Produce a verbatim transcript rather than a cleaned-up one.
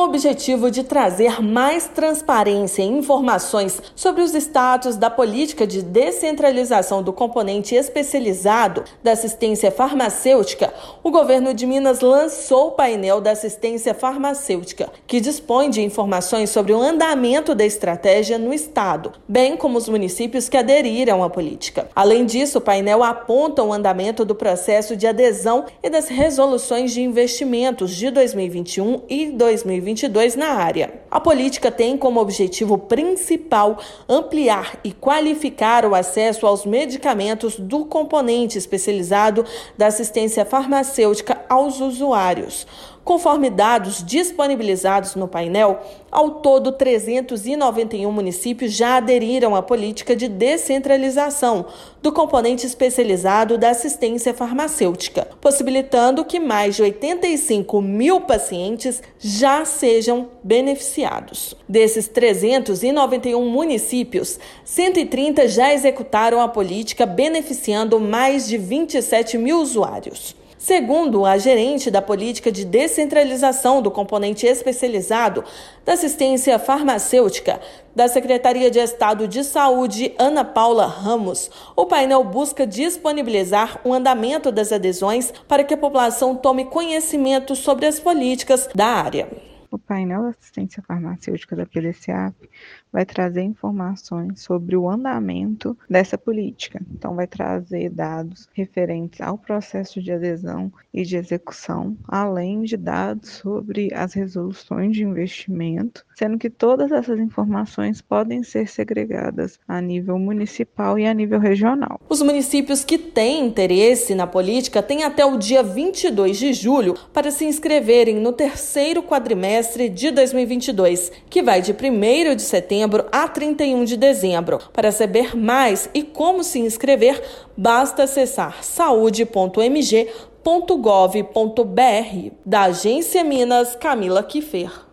Com o objetivo de trazer mais transparência e informações sobre os status da política de descentralização do componente especializado da assistência farmacêutica, o governo de Minas lançou o painel da assistência farmacêutica, que dispõe de informações sobre o andamento da estratégia no estado, bem como os municípios que aderiram à política. Além disso, o painel aponta o andamento do processo de adesão e das resoluções de investimentos de dois mil e vinte e um e dois mil e vinte e dois na área. A política tem como objetivo principal ampliar e qualificar o acesso aos medicamentos do componente especializado da assistência farmacêutica aos usuários. Conforme dados disponibilizados no painel, ao todo trezentos e noventa e um municípios já aderiram à política de descentralização do componente especializado da assistência farmacêutica, possibilitando que mais de oitenta e cinco mil pacientes já sejam beneficiados. Desses trezentos e noventa e um municípios, cento e trinta já executaram a política, beneficiando mais de vinte e sete mil usuários. Segundo a gerente da política de descentralização do componente especializado da assistência farmacêutica da Secretaria de Estado de Saúde, Ana Paula Ramos, o painel busca disponibilizar o andamento das adesões para que a população tome conhecimento sobre as políticas da área. O painel da assistência farmacêutica da P D C A P vai trazer informações sobre o andamento dessa política. Então, vai trazer dados referentes ao processo de adesão e de execução, além de dados sobre as resoluções de investimento, sendo que todas essas informações podem ser segregadas a nível municipal e a nível regional. Os municípios que têm interesse na política têm até o dia vinte e dois de julho para se inscreverem no terceiro quadrimestre de dois mil e vinte e dois, que vai de primeiro de setembro a trinta e um de dezembro. Para saber mais e como se inscrever, basta acessar saúde ponto m g ponto gov ponto b r. Da Agência Minas, Camila Kiffer.